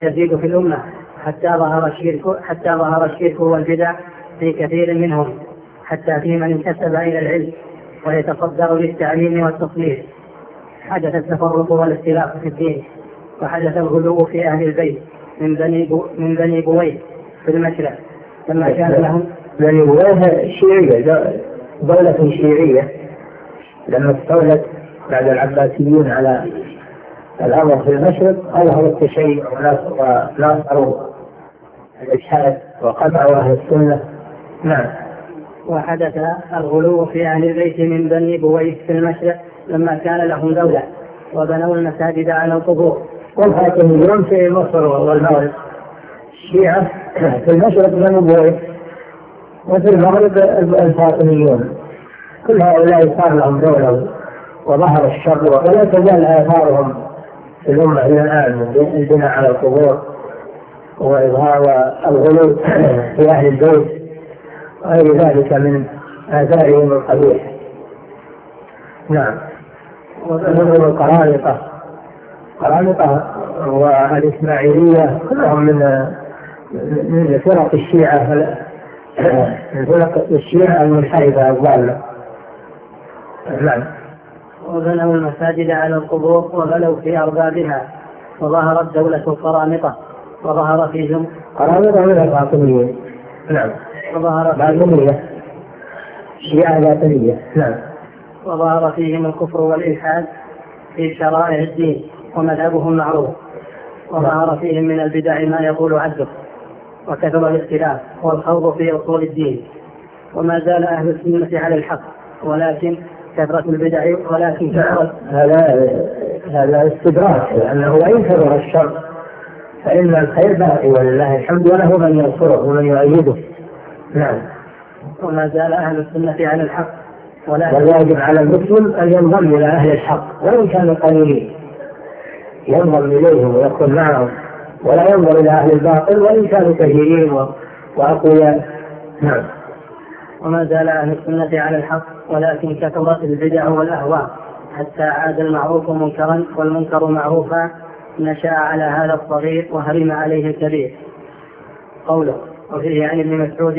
يزيد في الأمة حتى ظهر الشرك والبدع في كثير منهم، حتى في من انتسب إلى العلم ويتصدر للتعليم والتصنيف. حدث التفرق والاختلاف في الدين، وحدث الغلو في أهل البيت من بني بويه في المشرق لما كان لهم. بني بويه شيعية، دولة شيعية لما استولت بعد العباسيين على الأمر في المشرق أظهروا التشيع وناصروا الإلحاد وقطعوا أهل السنة. نعم. وحدث الغلو في أهل البيت من بني بويه في المشرق لما كان لهم دولة وبنوا المساجد على القبور. والفاطميون في مصر والمغرب، الشيعة في المشرق بني بويه، وفي المغرب الفاطميون. كل هؤلاء صار لهم دولة وظهر الشر، ولا تزال آثارهم في الأمة إلى الآن من البناء على القبور وإظهار الغلو في أهل البيت وغير ذلك من آثارهم القبيحة. نعم. ومنهم القرامطة والإسماعيلية كلهم من فرق الشيعة، من فرق الشيعة المنحرفة الضالة. نعم. وبنوا المساجد على القبور وغلوا في أربابها، وظهرت دولة القرامطة وظهر فيهم قرامطة من الفاطميين. نعم. وظهر باطنية، شيعة باطنية. نعم. وظهر فيهم الكفر والإلحاد في شرائع الدين ومذهبهم معروف، وظهر فيهم من البدع ما يقول عده، وكثر الاختلاف والخوض في أصول الدين. وما زال أهل السنة على الحق، ولكن كثرة البدع هذا استدراك، لأنه وإن كثر الشر فإن الخير باقي ولله الحمد، وله من ينصره ومن يؤيده. نعم. وما زال أهل السنة على الحق، والواجب على المسلم أن ينضم إلى أهل الحق وإن كانوا قليلين، ينضم إليهم ويكون معهم، ولا ينظر إلى أهل الباطل وإن كانوا كثيرين وأقوياء. نعم. وما زال أهل السنة على الحق، ولكن كثرت البدع والأهواء حتى عاد المعروف منكرا والمنكر معروفا، نشأ على هذا الصغير وهرم عليه الكبير. قوله. وفيه عن ابن مسعود